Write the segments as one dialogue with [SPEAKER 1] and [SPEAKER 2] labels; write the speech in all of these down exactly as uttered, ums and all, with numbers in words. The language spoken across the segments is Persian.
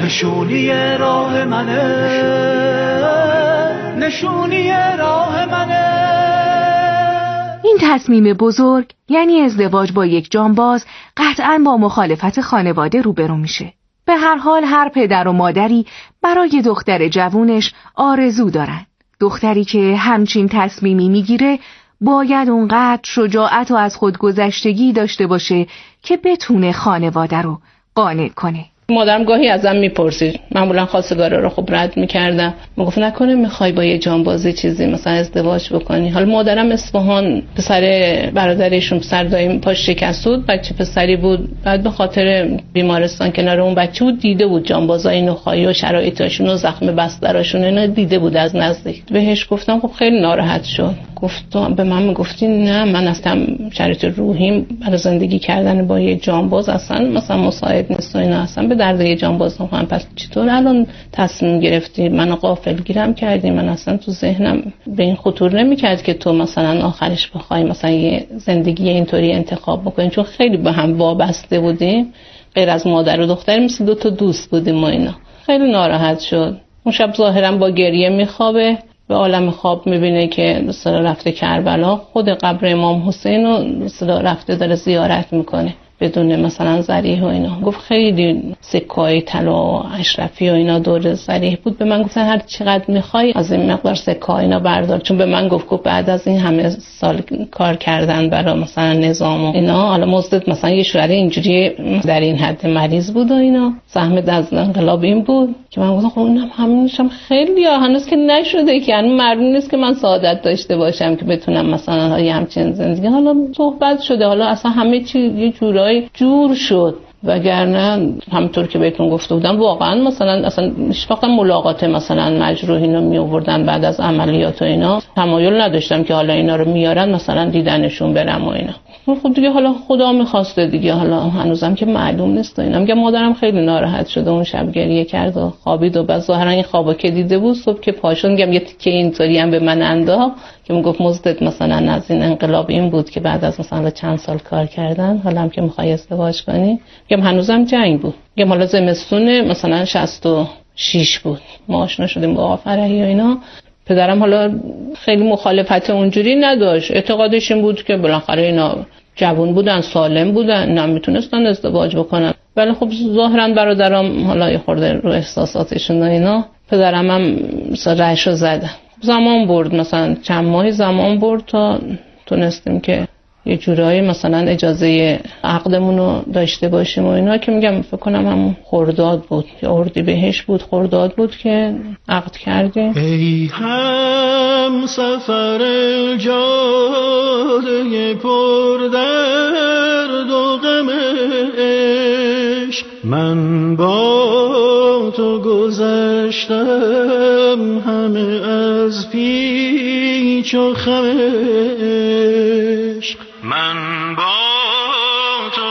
[SPEAKER 1] نشونی راه منه، نشونی راه منه.
[SPEAKER 2] این تصمیم بزرگ یعنی ازدواج با یک جانباز قطعاً با مخالفت خانواده روبرو میشه. به هر حال هر پدر و مادری برای دختر جوونش آرزو دارن. دختری که همچین تصمیمی میگیره باید اونقدر شجاعت و از خودگذشتگی داشته باشه که بتونه خانواده رو قانع کنه.
[SPEAKER 3] مادرم گاهی ازم میپرسید، معمولا خواستگارا رو خب رد میکردم، میگفت نکنه میخوای با یه جانبازی چیزی مثلا ازدواج بکنی. حالا مادرم اصفهان، پسر برادرشون پسر دایم پاش شکسته بود، بچه پسری بود، بعد به خاطر بیمارستان کنار اون بچه بود، دیده بود جانبازای نخایی و شرایطاشون و زخم بستراشون اینا دیده بود از نزدیک. بهش گفتم خب خیلی ناراحت شد. گفت به من میگفتی نه من اصلا شرایط روحیم برای زندگی کردن با یه جانباز اصلا مثلا مساعد نیست و اینا، اصلا به درد یه جانباز نخواهم. پس چطور الان تصمیم گرفتی منو غافلگیرم کردی؟ من اصلا تو ذهنم به این خطور نمیکرد که تو مثلا آخرش بخوای مثلا یه زندگی اینطوری انتخاب بکنی، چون خیلی به هم وابسته بودیم، غیر از مادر و دختر مثل دو تا دوست بودیم ما اینا. خیلی ناراحت شد. اون شب ظاهرا با گریه میخوابه، به عالم خواب میبینه که مثلا رفته کربلا، خود قبر امام حسین رو مثلا رفته داره زیارت میکنه بدون مثلا ذریح و اینا. گفت خیلی سکه‌های طلا و اشرفی و اینا دور ذریح بود. به من گفتن هر چقدر میخوای از این مقدار سکه اینا بردار، چون به من گفت گفت بعد از این همه سال کار کردن برای مثلا نظام و اینا، حالا مزد مثلا یه شوهر اینجوری در این حد مریض بود و اینا، سهم از انقلاب این بود که من گفتم خب اونم همینشم خیلی هنوز که نشده، که هنوز معلوم نیست که من سعادت داشته باشم که بتونم مثلا یه همچین زندگی. حالا صحبت شده، حالا اصلا همه چی یه جورایی جور شد، وگرنه همونطور که بهتون گفته بودم واقعا مثلا اصلا هیچ وقت ملاقات مثلا مجروحین رو می آوردن بعد از عملیات و اینا تمایل نداشتم که حالا اینا رو میارن مثلا دیدنشون برم و اینا. خب دیگه حالا خدا میخواسته دیگه، حالا هنوزم که معلوم نیست و اینا. میگم مادرم خیلی ناراحت شده، اون شب گریه کرد و خوابید و بعد ظاهرا این خوابو که دیده بود صبح که پاشون میگم یه تیکه اینطوری هم به من انداخت که میگفت مزدت مثلا از این انقلاب این بود که بعد از مثلا چند سال کار کردن حالا هم که میخوای ازدواج کنی. میگم هنوزم جنگ بود. میگم حالا زمستون مثلا شصت و شش بود ما آشنا شدیم با آقا فرحی و اینا. پدرم حالا خیلی مخالفت اونجوری نداشت، اعتقادش این بود که بالاخره اینا جوان بودن، سالم بودن، نمیتونستن ازدواج بکنن. ولی خب ظاهرا برادرام حالا یه خورده رو احساساتشون و اینا، پدرم هم رشو زد. زمان برد، مثلا چند ماهی زمان برد تا تونستیم که یه جورایی مثلا اجازه عقدمون رو داشته باشیم و اینا، که میگم فکر کنم همون خرداد بود یا اردیبهشت بود، خرداد بود که عقد کردیم.
[SPEAKER 4] ای هم سفر جاده پر درد و غم عشق، من با تو گذشتم همه از پیچ و خم عشق، من با تو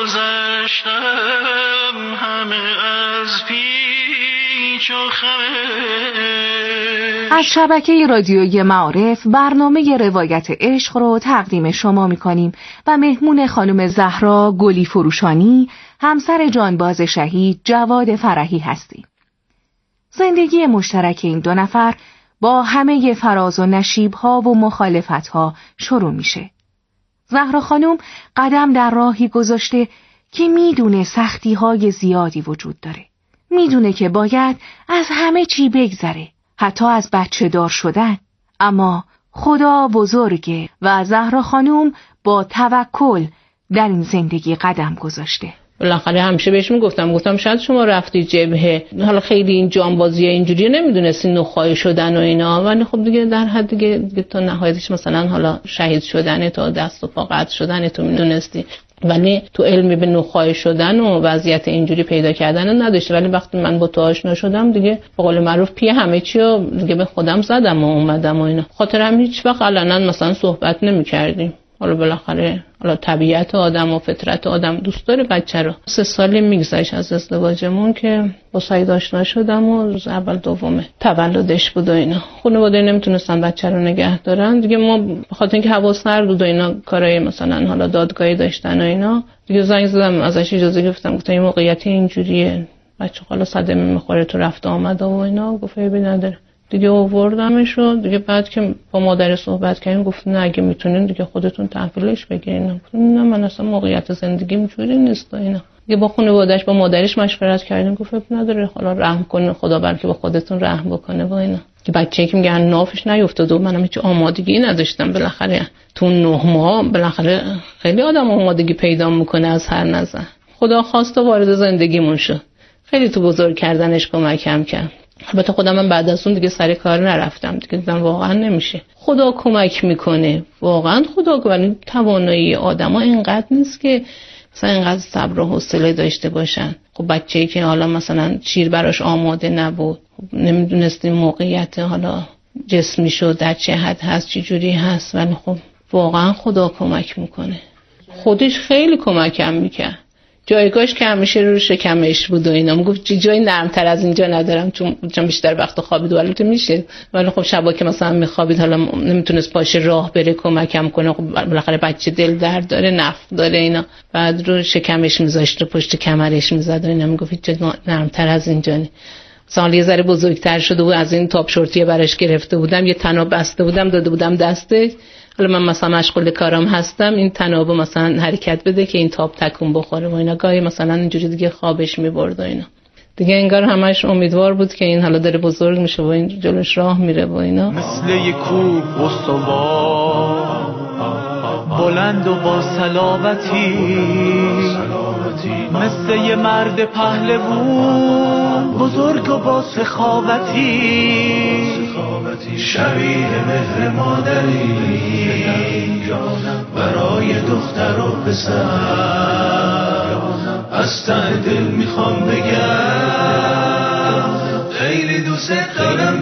[SPEAKER 4] گذشتم همه از پیچ و خم عشق.
[SPEAKER 2] از شبکه رادیویی معارف برنامه روایت عشق رو تقدیم شما می‌کنیم و مهمون خانم زهرا گلی فروشانی، همسر جانباز شهید جواد فرحی هستیم. زندگی مشترک این دو نفر با همه فراز و نشیب‌ها و مخالفت‌ها شروع میشه. زهرا خانم قدم در راهی گذاشته که میدونه سختی‌های زیادی وجود داره. میدونه که باید از همه چی بگذره، حتی از بچه دار شدن. اما خدا بزرگه و زهرا خانم با توکل در این زندگی قدم گذاشته.
[SPEAKER 3] بالاخره همیشه بهش میگفتم گفتم شاید شما رفتی جبهه، حالا خیلی این جانبازی اینجوری نمیدونستی نخواهی شدن و اینا، ولی خب دیگه در حد دیگه, دیگه تا نهایتش مثلا حالا شهید شدن تا دست و پا قطع شدن تو میدونستی، ولی تو علمی به نخواهی شدن و وضعیت اینجوری پیدا کردن نداشتی. ولی وقتی من با تو آشنا شدم دیگه به قول معروف پی همه چی رو دیگه به خودم زدم و اومدم و اینا. خاطر هم هیچ وقت علنا مثلا صحبت نمی‌کردیم. حالا بالاخره حالا طبیعت آدم و فطرت آدم دوست داره بچه رو. سه سالی میگذشت از ازدواجمون که با سعید آشنا شدم و روز اول دوم تولدش بود و اینا. خانواده نمیتونستن بچه رو نگه دارن دیگه. ما به خاطر اینکه حواس نبود و اینا کارای مثلا حالا دادگاهی داشتن و اینا، دیگه زنگ زدم ازش اجازه گرفتم، گفتم این موقعیت اینجوریه بچه حالا صدمه میخوره تو رفت آمد و اینا. گفت عیبی نداره دیگه. آوردمش و دیگه بعد که با مادر صحبت کردیم گفت نه اگه میتونین دیگه خودتون تحویلش بگیرین. نه من اصلا موقعیت زندگیم جوری نیست و اینا. دیگه با خانواده‌اش با مادرش مشورت کردیم گفت عیب نداره حالا رحم کنین خدا بلکه با خودتون رحم بکنه و اینا. که بچه‌ای که میگن نافش نیافتاد و منم هیچ آمادگی نداشتم. بالاخره تو نه ماه بالاخره خیلی آدم آمادگی پیدا میکنه از هر نظر. خدا خواست و وارد زندگیمون شد. خیلی تو بزرگ کردنش کمکم کرد. البته خودم من بعد از اون دیگه سر کار نرفتم دیگه. دیدم واقعا نمیشه. خدا کمک میکنه. واقعا خدا ولی توانایی آدما اینقدر نیست که مثلا اینقدر صبر و حوصله داشته باشن. خب بچه‌ای که حالا مثلا شیر براش آماده نبود، نمیدونستیم موقعیت حالا جسمی شد در چه حد هست چه جوری هست، ولی خب واقعا خدا کمک میکنه. خودش خیلی کمکم میکرد. جایگاهش که همیشه رو شکمش بود و اینا. میگفت جای نرمتر از اینجا ندارم چون چون بیشتر وقت خوابید و البته میشه، ولی خب شبا که مثلا میخوابید حالا نمیتونست پاشه راه بره کمکم کنه. خب بالاخره بچه دل درد داره نفس داره اینا. بعد رو شکمش میذاشت و پشت کمرش میزد و اینا. میگفت جای نرمتر از اینجا نه. مثلا یه ذره بزرگتر شده و از این تاپ شورتی براش گرفته بودم، یه تناب بسته بودم داده بودم دسته. حالا من مثلا مشغول کارم هستم این تنابو مثلا حرکت بده که این تاب تکون بخوره و اینا. گاهی مثلا اینجوری دیگه خوابش میبرد و اینا. دیگه انگار همش امیدوار بود که این حالا داره بزرگ میشه و این جلوش راه میره و اینا.
[SPEAKER 1] مثل یک کوه استوار بلند و با صلابتی، مثل یه مرد پهلوان بزرگ و با سخاوتی، شبیه مهر مادری برای دختر و پسر. از ته دل میخوام بگم خیلی دوست دارم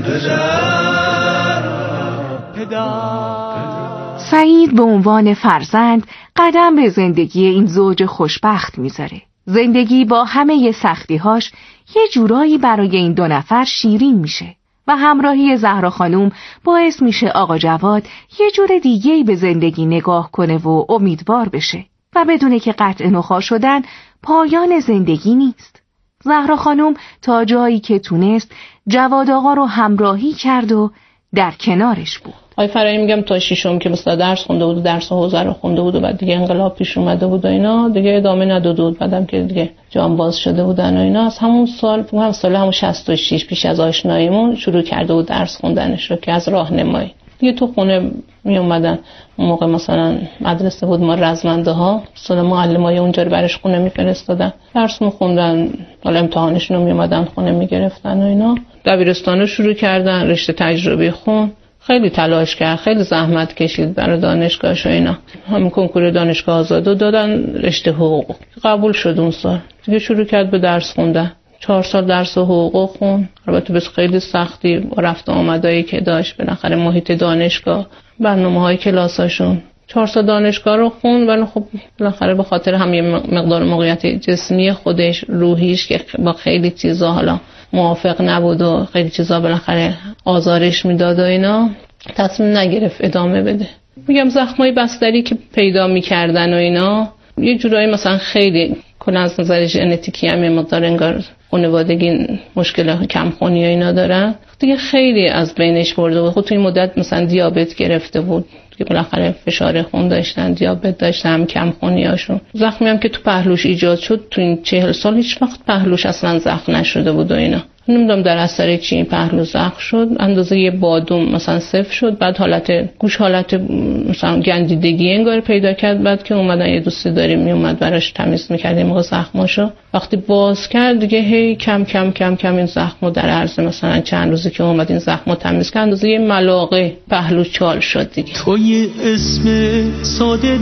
[SPEAKER 1] پدر.
[SPEAKER 2] سعید به عنوان فرزند قدم به زندگی این زوج خوشبخت میذاره. زندگی با همه سختی‌هاش یه جورایی برای این دو نفر شیرین میشه و همراهی زهرا خانوم باعث میشه آقا جواد یه جور دیگه‌ای به زندگی نگاه کنه و امیدوار بشه و بدونه که قطع نخواه شدن پایان زندگی نیست. زهرا خانوم تا جایی که تونست جواد آقا رو همراهی کرد و در کنارش بود.
[SPEAKER 3] آی فرایی میگم تا ششم که مثلا درس خونده بود و درس حوزه رو خونده بود و بعد دیگه انقلاب پیش اومده بود و اینا دیگه ادامه نداده بود. بعدم که دیگه جانباز شده بودن و اینا از همون سال هم سال همون شصت و شش پیش از آشناییمون شروع کرده بود درس خوندنش رو که از راهنمایی دیگه تو خونه می اومدن. اون موقع مثلا مدرسه بود ما رزمنده ها، مثلا معلمای اونجا رو برش خونه میفرستادن درس میخوندن، حالا امتحانشون رو می اومدن خونه میگرفتن و اینا. دبیرستان رو شروع کردن، رشته تجربی خون، خیلی تلاش کرد، خیلی زحمت کشید برای دانشگاهش و اینا. همین کنکور دانشگاه آزاد دادن، رشته حقوق قبول شد اون سال. دیگه شروع کرد به درس خوندن. چهار سال درس حقوق خون، البته بس خیلی سختی با رفت آمدایی که داشت، بالاخره محیط دانشگاه، برنامه‌های کلاساشون. چهار سال دانشگاه رو خوند ولی خب بالاخره به خاطر هم یه مقدار موقعیت جسمی خودش، روحیش که با خیلی چیزا حالا موافق نبود و خیلی چیزا بالاخره آزارش میداد و اینا، تصمیم نگرفت ادامه بده. میگم زخمای بستری که پیدا میکردن و اینا یه جورایی مثلا خیلی کلا از نظر ژنتیکی هم یه مقدار انگار خانوادگی مشکل کمخونی و اینا دارن دیگه، خیلی از بینش برده بود. خود تو این مدت مثلا دیابت گرفته بود که بالاخره فشار خون داشتن، دیابت داشتن، کمخونیاشون. زخمی هم که تو پهلوش ایجاد شد تو این چهل سال هیچ وقت پهلوش اصلا زخم نشده بود و اینا. نمیدونم در اثر چی این پهلو زخم شد، اندازه یه بادوم مثلا صفر شد، بعد حالت گوش حالت مثلا گندیدگی انگار پیدا کرد. بعد که اومدن یه دوستی داریم می اومد براش تمیز می‌کرد این موقع زخماشو، وقتی باز کرد دیگه هی کم کم کم کم این زخمو در عرض مثلا چند روزی که اومد این زخمو تمیز کرد اندازه یه ملاقه پهلو چال شد دیگه.
[SPEAKER 4] تو یه اسم ساده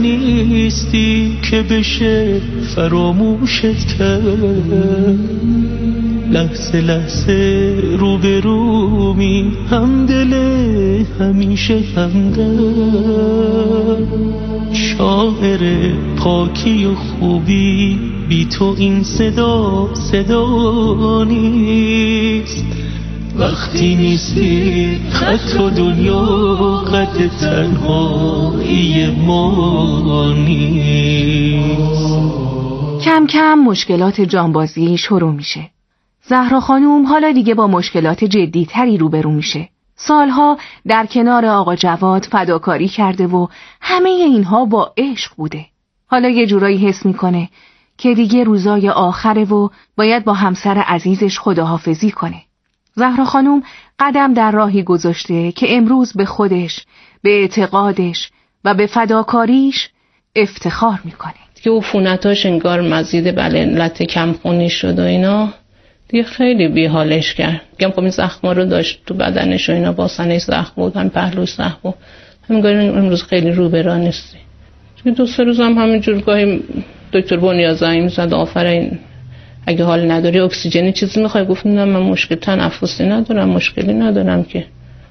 [SPEAKER 4] نیستی که بشه فراموشت کرد، لحظه لحظه رو به رو می همدل همیشه همدل، شاعر پاکی و خوبی بی تو این صدا صدا نیست، وقتی نیستی خط و دنیا قد تنهایی ما نیست.
[SPEAKER 2] کم کم مشکلات جانبازی شروع میشه. زهرا خانوم حالا دیگه با مشکلات جدی تری روبرو میشه. سالها در کنار آقا جواد فداکاری کرده و همه اینها با عشق بوده. حالا یه جورایی حس میکنه که دیگه روزای آخره و باید با همسر عزیزش خداحافظی کنه. زهرا خانوم قدم در راهی گذاشته که امروز به خودش، به اعتقادش و به فداکاریش افتخار میکنه.
[SPEAKER 3] دیگه عفونتاش انگار مزید بله علت کمخونی شد و اینا دیگه خیلی بیحالش کرد. میگم خب این زخما رو داشت تو بدنش و اینا، باسنش زخم بود، هم پهلوش زخم بود. همینگار امروز خیلی رو به راه نیستی. دیگه دو سه روز هم همینجور گاهی دکتر بنیا زنگ می‌زد آفرین اگه حال نداری اکسیژنی چیزی میخوای؟ گفتم نه من مشکل تنفسی ندارم، مشکلی ندارم که.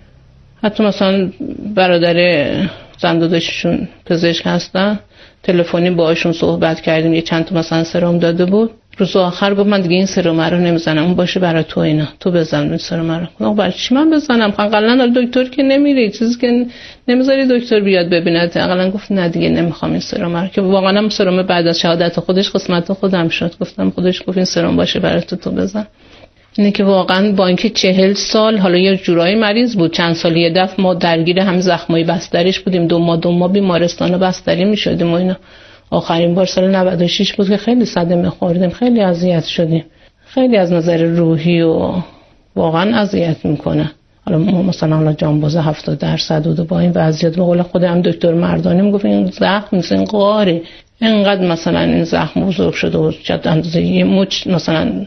[SPEAKER 3] حتی مثلا برادر زنداداششون پزشک هستن، تلفنی باهاشون صحبت کردیم، یه چند تا مثلا سرم داده بود. روز آخر گفت من دیگه این سرم رو نمیزنم، اون باشه برای تو، اینا تو بزن این سرم رو. گفتم برای چی من بزنم؟ حداقل دکتر که نمیره، چیزی که نمیذاری دکتر بیاد ببیند. حداقل گفت نه دیگه نمیخوام این سرم رو، که واقعا هم سرم بعد از شهادت خودش قسمت خودم شد. گفتم خودش گفت این سرم باشه برای تو، تو بزن. اینه که واقعا با اینکه چهل سال حالا یه جورایی مریض بود، چند سال یه دفعه ما درگیر هم زخمای بستریش بودیم، دو ماه دو ماه بیمارستان و بستری میشدیم و اینا. آخرین بار سال نود و شش بود که خیلی صدمه خوردیم، خیلی اذیت شدیم، خیلی از نظر روحی و واقعا اذیت میکنه. حالا مثلا حالا جانباز هفتاد درصد بود و با این وضعیت به قول خودم دکتر مردانی میگفت این زخم مثل این قاره، اینقدر مثلا این زخم بزرگ شده و چند اندازه یه مچ مثلا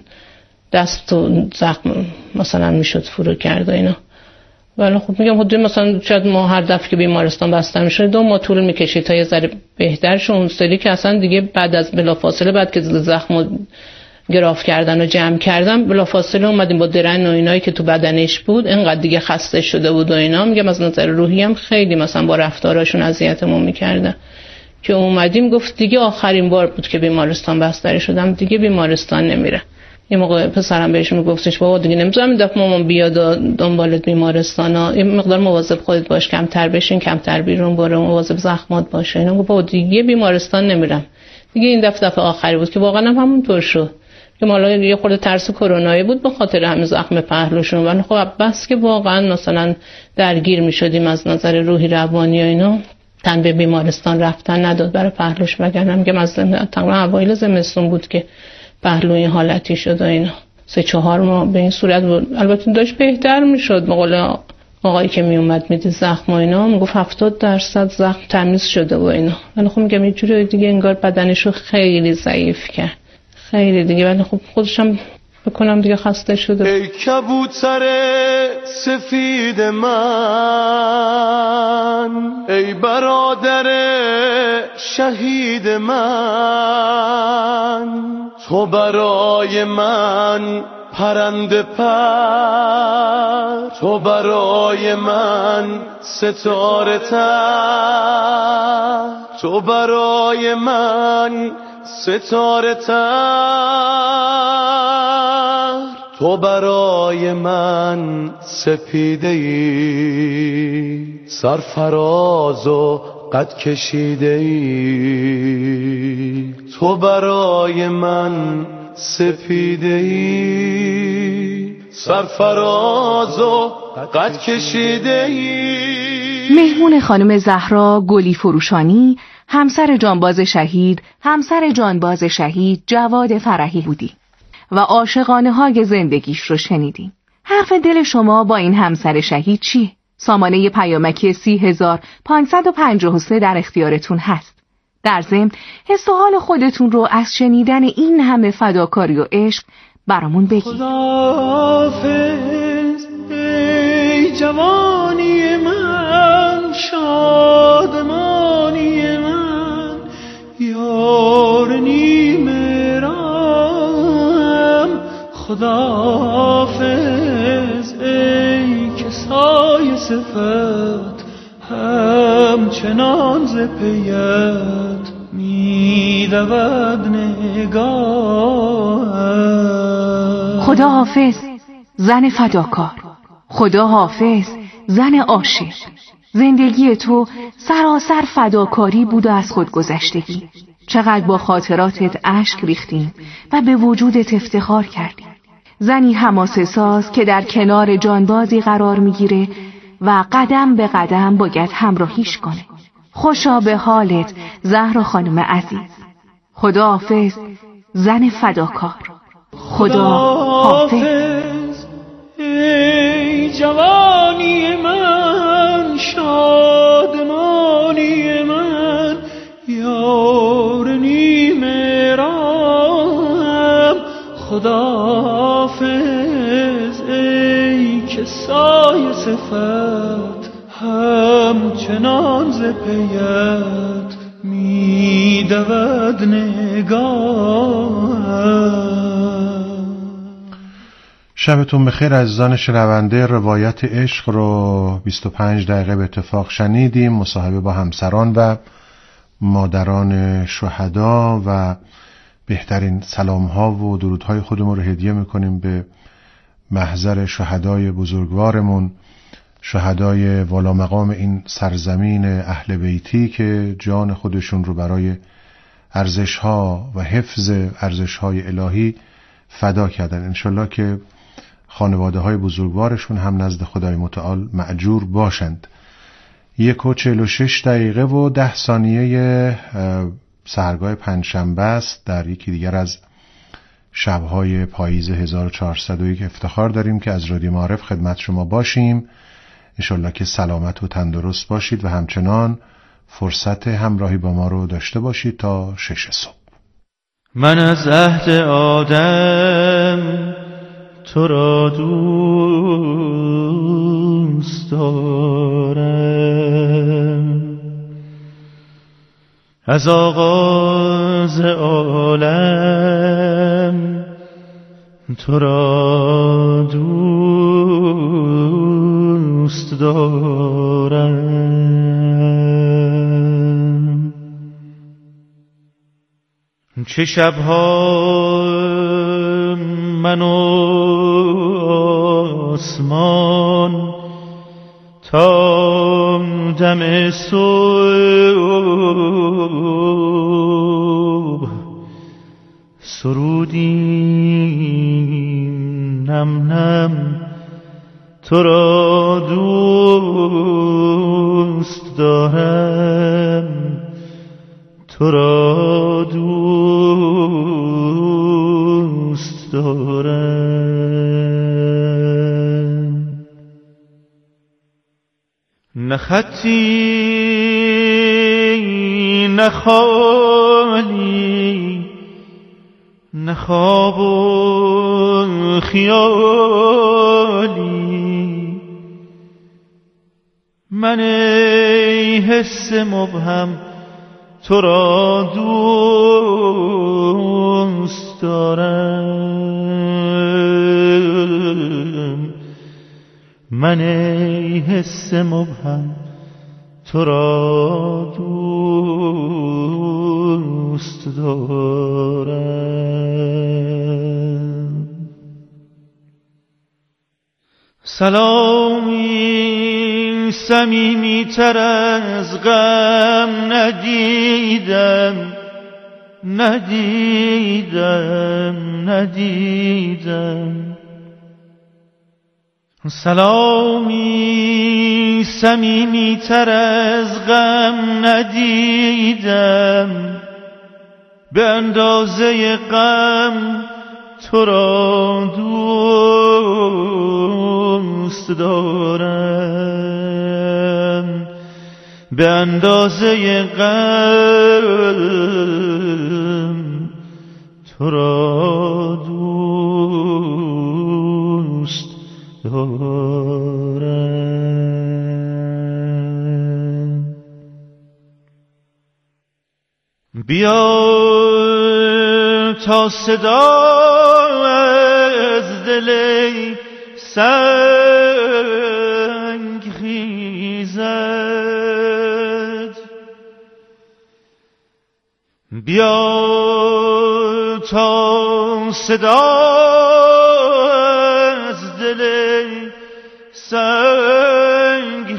[SPEAKER 3] دست و زخم مثلا میشد فرو کرد و اینا. ولی خب میگم حدود مثلا شاید ما هر دفعه که بیمارستان بسته میشه دو ماه طول میکشه تا یه ذره بهتر شه. اون سری که اصلا دیگه بعد از بلافاصله بعد که زخمو گراف کردن و جمع کردن بلافاصله اومدیم با درن و اینایی که تو بدنش بود، اینقدر دیگه خسته شده بود و اینا. میگم از نظر روحی هم خیلی مثلا با رفتاراشون اذیتمون میکردن که اومدیم گفت دیگه آخرین بار بود که بیمارستان بستری شدم، دیگه بیمارستان نمیره. یه موقع پسرم بهش میگفتش بابا دیگه نمیذارم این دفعه مامان بیاد دنبالت بیمارستان ها، این مقدار مواظب خودت باش، کمتر بشین، کمتر بیرون برو، مواظب زخمات باش. اینا گفت بابا دیگه بیمارستان نمیرم. دیگه این دفعه دفعه آخری بود که واقعا هم همونطور شد که مالا یه خورده ترس کرونایی بود به خاطر همین زخم پهلوشون. ولی خب بس که واقعا مثلا درگیر میشدیم از نظر روحی روانی و اینا، تن به بیمارستان رفتن نداد برای پهلوش. وگرنه میگم از تقریبا اوایل زمستون بود که پهلوی حالتی شد و اینا. سه چهار ماه به این صورت بود. البته داشت بهتر میشد. به قول آقایی که می اومد میدید زخم و اینا میگفت هفتاد درصد زخم تمیز شده و اینا. ولی خب میگم یه جوری دیگه انگار بدنشو خیلی ضعیف کرد، خیلی دیگه. ولی خب خودشم بکنم دیگه خسته شده.
[SPEAKER 1] ای کبوتر سفید من، ای برادر شهید من، تو برای من پرنده پر، تو برای من ستاره تر، تو برای من ستاره تر، تو برای من سپیده ای، سرفراز و قد کشیده ای، تو برای من سپیده ای، سرفراز و قد کشیده ای.
[SPEAKER 2] مهمون خانم زهرا گلی فروشانی، همسر جانباز شهید، همسر جانباز شهید جواد فرحی بودی و عاشقانه های زندگیش رو شنیدیم. حرف دل شما با این همسر شهید چیه؟ سامانه پیامکی سی هزار پانصد و پنجاه و سه در اختیارتون هست. در ضمن حس و حال خودتون رو از شنیدن این همه فداکاری و عشق برامون بگید.
[SPEAKER 4] خداحافظ ای جوانی من، شادمانی من، یار نیمه رام. خداحافظ ای که سایه صفت همچنان ز پیت میدود نگاه.
[SPEAKER 2] خدا حافظ زن فداکار، خدا حافظ زن عاشق. زندگی تو سراسر فداکاری بود و از خود زنی حماسه ساز که در کنار جانبازی قرار میگیره و قدم به قدم باید همراهیش کنه. خوشا به حالت زهرا خانم عزیز. خدا حافظ زن فداکار. خدا حافظ.
[SPEAKER 4] ای جوانی من، شادمانی من، یار نیمه راهم. خدا حافظ ای که سایه صفت همچنان ز پیت می دود نگاهم.
[SPEAKER 5] شبتون بخیر عزیزان شنونده. روایت عشق رو بیست و پنج دقیقه به اتفاق شنیدیم. مصاحبه با همسران و مادران شهدا و بهترین سلام ها و درود های خودمون رو هدیه میکنیم به محضر شهدای بزرگوارمون، شهدای والا مقام این سرزمین اهل بیتی که جان خودشون رو برای ارزش ها و حفظ ارزش های الهی فدا کردن. انشالله که خانواده های بزرگوارشون هم نزد خدای متعال مأجور باشند. یک و چهل و شش دقیقه و ده ثانیه سحرگاه پنجشنبه است. در یکی دیگر از شبهای پاییز هزار و چهارصد و یک افتخار داریم که از رادیو معارف خدمت شما باشیم. انشالله که سلامت و تندرست باشید و همچنان فرصت همراهی با ما رو داشته باشید تا شش صبح.
[SPEAKER 4] من از عهد آدم تو را دوست دارم، از آغاز عالم تو را دوست دارم. چه شبها من و آسمان تا دم صبح سرودیم نم نم تو را دوست دارم، تو را دوست دارم. نه خطی نه خالی نه خواب و خیالی، من ای حس مبهم تو را دوست دارم، من ای حس مبهم تو را دوست دارم. سلامی صمیمی تر از غم ندیدم ندیدم ندیدم، سلامی صمیمی تر از غم ندیدم، به اندازه غم تو را دوست دارم، به اندازه غم تو را دوست دارم. بیا تا صدا از دل سنگ خیزد، بیا تا صدا از دل سنگ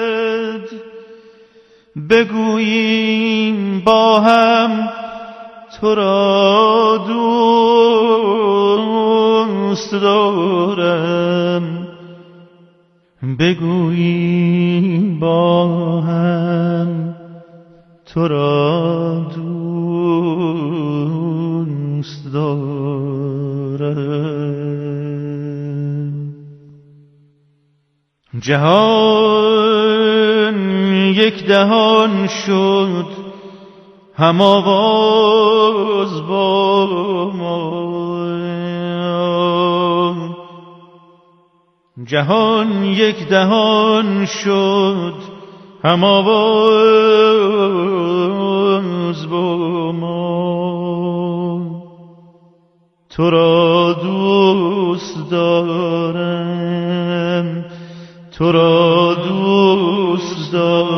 [SPEAKER 4] خیزد، بگوییم با هم تو را دوست دارم، بگوییم با هم تو را دوست دارم. جهان یک دهان شد هم آواز با ما، جهان یک دهان شد هم آواز با ما. تو را دوست دارم، تو را دوست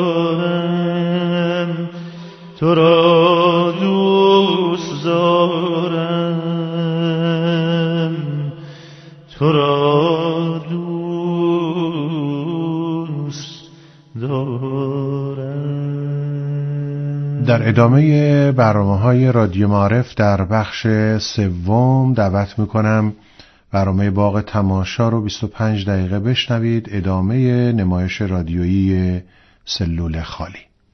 [SPEAKER 4] دارم، تو را دوست دارم، تو را دوست دارم.
[SPEAKER 5] در ادامه برنامه‌های رادیو معارف در بخش سوم دعوت می‌کنم برنامه باغ تماشا رو بیست و پنج دقیقه بشنوید. ادامه نمایش رادیویی سلول خالی.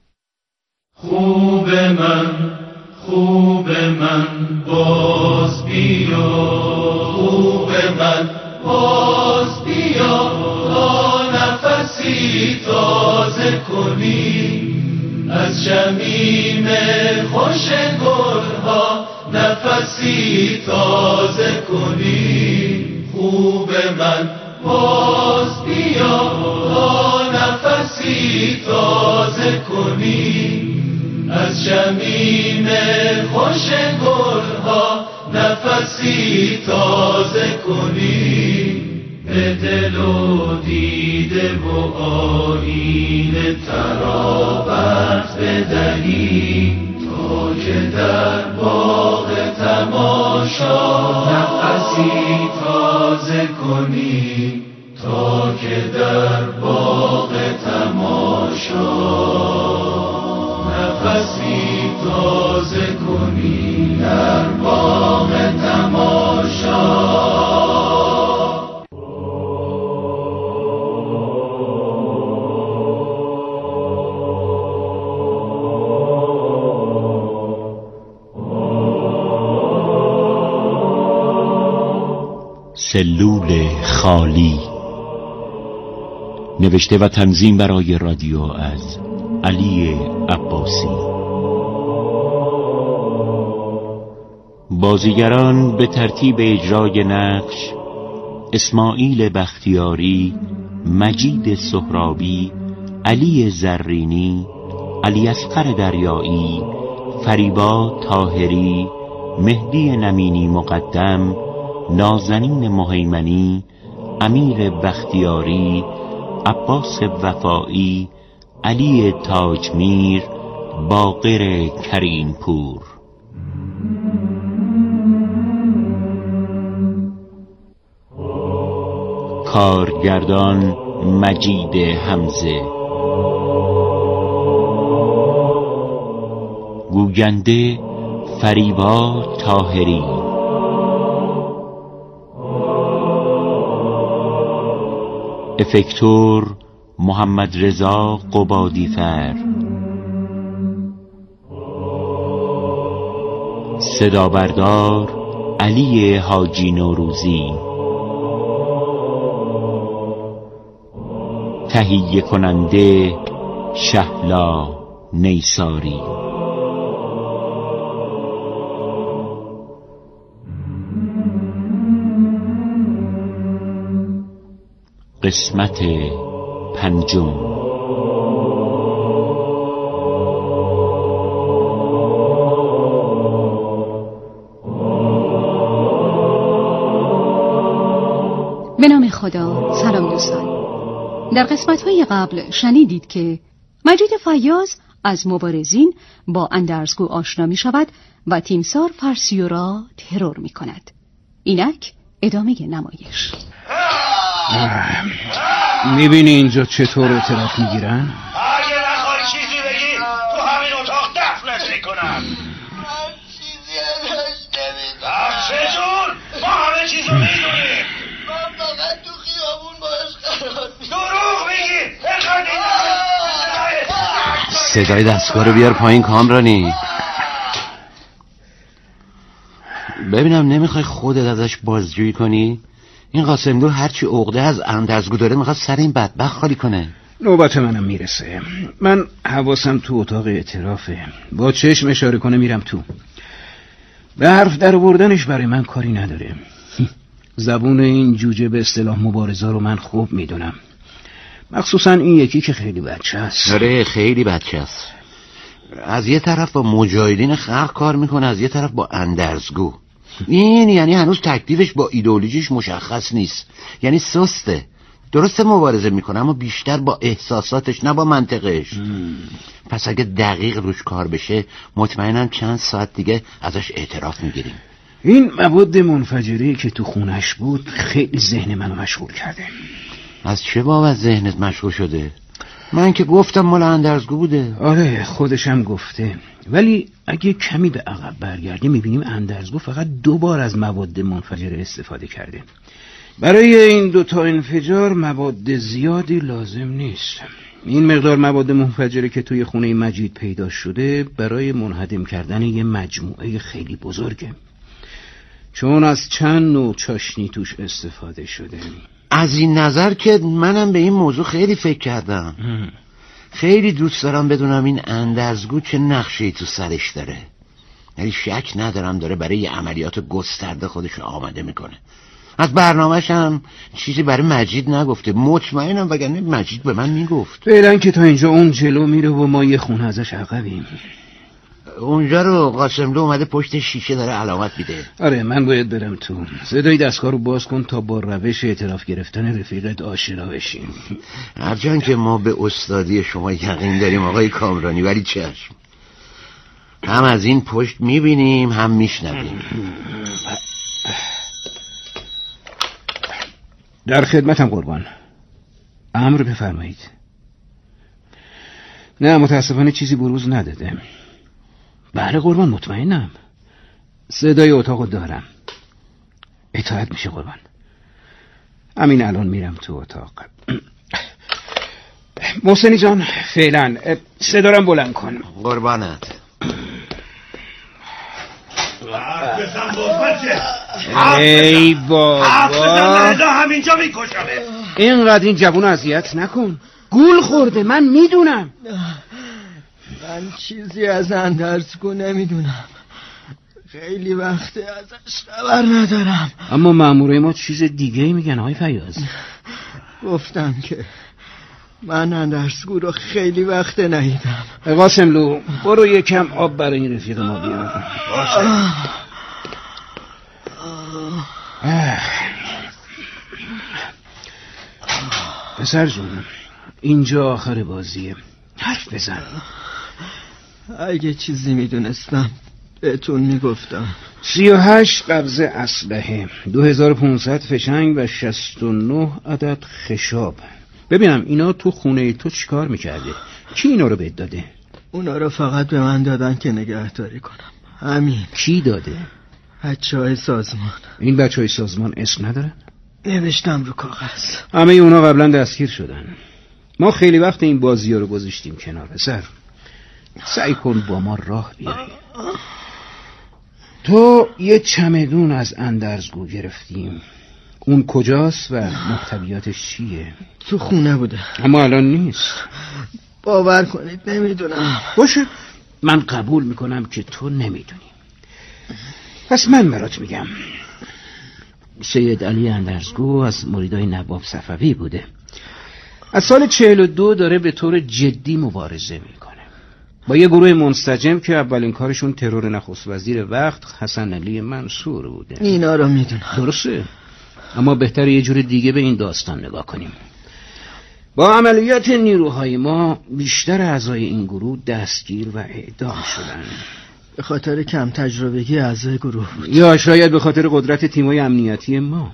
[SPEAKER 1] خوب من، خوب من باز بیا، خوب من باز بیا، تا نفسی تازه کنی از شمیم خوش گلها، نفسی تازه کنی. خوب من باز بیا، تا نفسی تازه کنی از شمیم خوش گلها، نفسی تازه کنی. به دل و دیده و آیینه ترابت بدهی، تا که در باغ تماشا نفسی تازه کنی، تا که در باغ تماشا نفسی تازه کنی، در باغ تماشا.
[SPEAKER 6] سلول خالی، نوشته و تنظیم برای رادیو از علی عباسی. بازیگران به ترتیب اجرای نقش: اسماعیل بختیاری، مجید سهرابی، علی زرینی، علی اصغر دریایی، فریبا طاهری، مهدی نمینی مقدم، نازنین مهیمنی، امیر بختیاری، عباس وفایی، علی تاجمیر، باقر کریمپور. کارگردان مجید حمزه. گوینده فریبا طاهری. افکتور محمد رضا قبادیفر. صدا بردار علی حاجی نوروزی. تهیه کننده شهلا نیساری. قسمت پنجم.
[SPEAKER 7] به نام خدا. سلام دوستان. در قسمت‌های قبل شنیدید که مجید فیاض از مبارزین با اندرزگو آشنا می شود و تیمسار فرسیو را ترور می کند. اینک ادامه نمایش.
[SPEAKER 8] میبینی اینجا چطور اعتراف میگیرن؟
[SPEAKER 9] اگه نخوای چیزی بگی تو همین اتاق دفنت میکنم. من چیزی صدای دستگاه رو بیار پایین کامرانی. ببینم نمیخوای خودت ازش بازجویی کنی؟ این قاسملو هرچی عقده از اندرزگو داره میخواد سر این بدبخت خالی کنه.
[SPEAKER 8] نوبت منم میرسه. من حواسم تو اتاق اعترافه، با چشم اشاره کنه میرم تو. به حرف در آوردنش برای من کاری نداره. زبون این جوجه به اصطلاح مبارزا رو من خوب میدونم، مخصوصا این یکی که خیلی بچه است.
[SPEAKER 9] آره خیلی بچه است. از یه طرف با مجاهدین خلق کار میکنه، از یه طرف با اندرزگو. این یعنی هنوز تکلیفش با ایدئولوژیش مشخص نیست، یعنی سسته. درسته مبارزه میکنه اما بیشتر با احساساتش نه با منطقش. مم. پس اگه دقیق روش کار بشه مطمئنم چند ساعت دیگه ازش اعتراف میگیریم.
[SPEAKER 8] این مواد منفجری که تو خونش بود خیلی ذهن منو مشغول کرده.
[SPEAKER 9] از چه بابت ذهنت مشغول شده؟ من که گفتم مال اندرزگو بوده.
[SPEAKER 8] آره خودشم گفته، ولی اگه کمی به عقب برگردیم میبینیم اندرزگو فقط دو بار از مواد منفجره استفاده کرده. برای این دوتا انفجار مواد زیادی لازم نیست. این مقدار مواد منفجره که توی خونه مجید پیدا شده برای منهدم کردن یه مجموعه خیلی بزرگه، چون از چند نوع چاشنی توش استفاده شده.
[SPEAKER 9] از این نظر که منم به این موضوع خیلی فکر کردم. هم. خیلی دوست دارم بدونم این اندرزگو چه نقشه‌ای تو سرش داره. یعنی شک ندارم داره برای یه عملیات گسترده خودش رو آماده میکنه. از برنامه‌ش هم چیزی برای مجید نگفته. مطمئنم وگرنه مجید به من میگفت.
[SPEAKER 8] فعلا که تا اینجا اون جلو میره و ما یه خونه ازش عقبیم.
[SPEAKER 9] اونجا رو قاسملو اومده پشت شیشه داره علامت میده.
[SPEAKER 8] آره من باید برم تو. صدای دستگاه رو باز کن تا با روش اعتراف گرفتن رفیقت آشنا بشیم.
[SPEAKER 9] هرچند که ما به استادی شما یقین داریم آقای کامرانی، ولی چشم، هم از این پشت میبینیم هم میشنویم.
[SPEAKER 8] در خدمتم قربان. امر بفرمایید. نه متاسفانه چیزی بروز نداده. بله قربان مطمئنم. صدای اتاقو دارم. اطاعت میشه قربان. همین الان میرم تو اتاق. محسنی جان فعلا صدا رو بلند کن.
[SPEAKER 9] قربانت.
[SPEAKER 1] بزن بزن
[SPEAKER 8] ای بابا
[SPEAKER 1] همینجا میکشمه.
[SPEAKER 8] اینقدر این جوون اذیت نکن. گول خورده من میدونم.
[SPEAKER 10] من چیزی از اندرزگو نمیدونم، خیلی وقته ازش خبر ندارم.
[SPEAKER 8] اما مامورای ما چیز دیگه میگن آقای فیاض.
[SPEAKER 10] گفتم که من اندرزگو رو خیلی وقت ندیدم.
[SPEAKER 8] قاسملو برو یکم آب برای این رفیق ما بیار. پسر جون اینجا آخر بازیه، حرف بزن.
[SPEAKER 10] اگه چیزی میدونستم بهتون میگفتم.
[SPEAKER 8] سی و هشت قبض اسلحه، دو هزار و پونصد فشنگ و شصت و نه عدد خشاب. ببینم اینا تو خونه تو چیکار میکرده؟ کی اینا رو بهت داده؟
[SPEAKER 10] اونا رو فقط به من دادن که نگهداری کنم، همین.
[SPEAKER 8] کی داده؟
[SPEAKER 10] بچه های سازمان.
[SPEAKER 8] این بچه های سازمان اسم ندارن؟
[SPEAKER 10] نوشتم رو کاغذ.
[SPEAKER 8] همه اونا قبلا دستگیر شدن. ما خیلی وقت این بازی ها رو گذاشتیم کنار. پسر سعی کن با ما راه بیاری. تو یه چمدون از اندرزگو گرفتیم. اون کجاست و محتویاتش چیه؟
[SPEAKER 10] تو خونه بوده
[SPEAKER 8] اما الان نیست.
[SPEAKER 10] باور کنید نمیدونم.
[SPEAKER 8] باشه من قبول میکنم که تو نمیدونی. پس من برات میگم. سید علی اندرزگو از مریدای نواب صفوی بوده. از سال چهل و دو داره به طور جدی مبارزه میکنه با یه گروه منسجم که اولین کارشون ترور نخست وزیر وقت حسن علی منصور بوده.
[SPEAKER 10] اینا رو میدونم.
[SPEAKER 8] درسته، اما بهتره یه جور دیگه به این داستان نگاه کنیم. با عملیات نیروهای ما بیشتر اعضای این گروه دستگیر و اعدام شدن.
[SPEAKER 10] به خاطر کم تجربگی اعضای گروه بود.
[SPEAKER 8] یا شاید به خاطر قدرت تیمای امنیتی ما.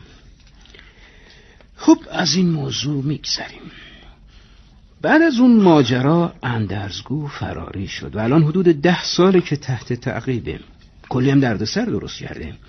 [SPEAKER 8] خب از این موضوع میگذریم. بعد از اون ماجرا اندرزگو فراری شد و الان حدود ده ساله که تحت تعقیبه. کلی هم دردسر درست کرده.